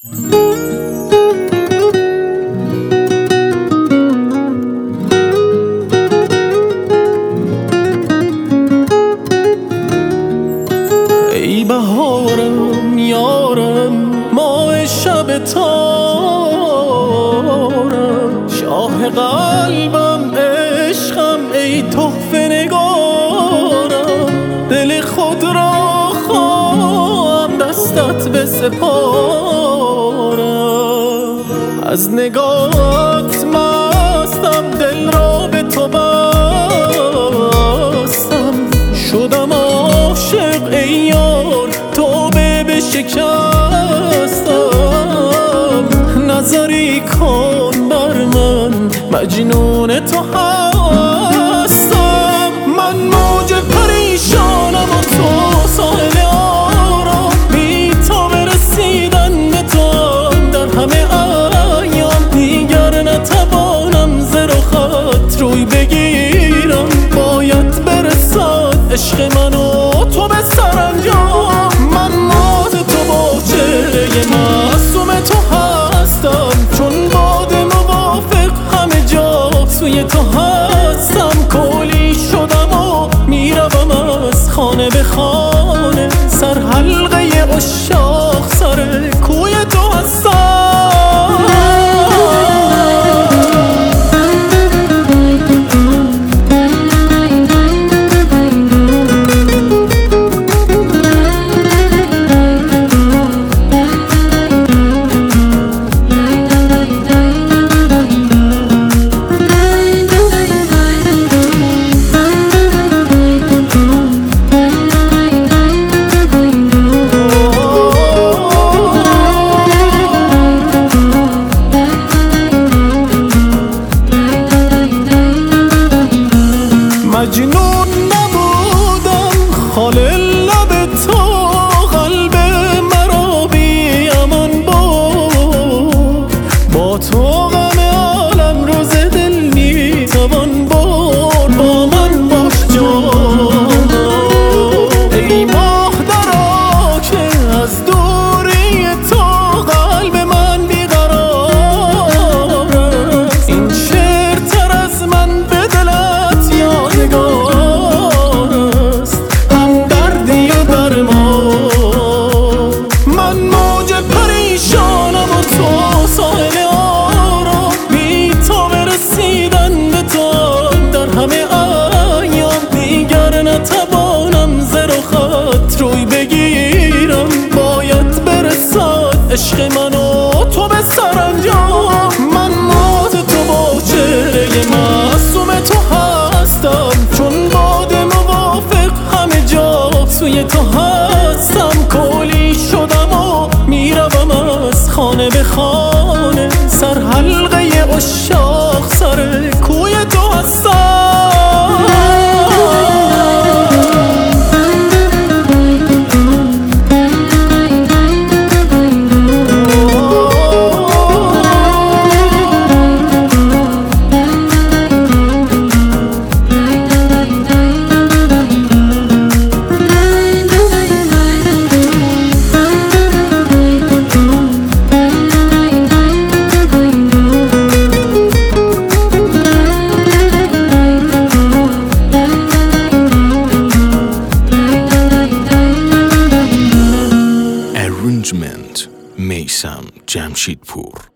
ای بهارم یارم ماه شب تارم، شاه قلبم عشقم ای تحفه نگارم. دل خود را خواهم دستت بسپارم، از نگاهت مستم دل را به تو بستم. شدم عاشق ای یار توبه بشکستم. نظری کن بر من مجنون تو هستم. من موج پریشانم و تو ساحل آرام، بی تا برسیدن به تو در همه ایام. دیگر نتوانم ز رخت روی بگیرم، باید برسد عشق من و تو به سرانجام. من مات تو با چهره معصوم تو هستم، چون باد موافق همه جا سوی تو هستم. کولی شدم و میروم از خانه به خانه، سر حلقه عشاق سر کوی تو هستم. مجنون نبودم خال لب تو، قلب مرا بی امان بود. با تو غم عالم رو ز دل میتوان برد. با من باش جان ای ماه درا که از دوری تو قلب من بیقرار است. این شعر تر از من به دلت یادگار است، همدردی و درمان. من موج پریشانم و تو ساحل آرام، بی تا برسیدن به تو در همه ایام. دیگر نتوانم ز رخت روی بگیرم، باید برسد عشق من و تو به سرانجام. من مات تو با چهره معصوم تو هستم، چون باد موافق همه جا سوی تو هستم. کولی شدم و میروم از خانه به خانه، سر حلقه عشاق سر کوی تو هستم. Arrangement میثم جمشیدپور.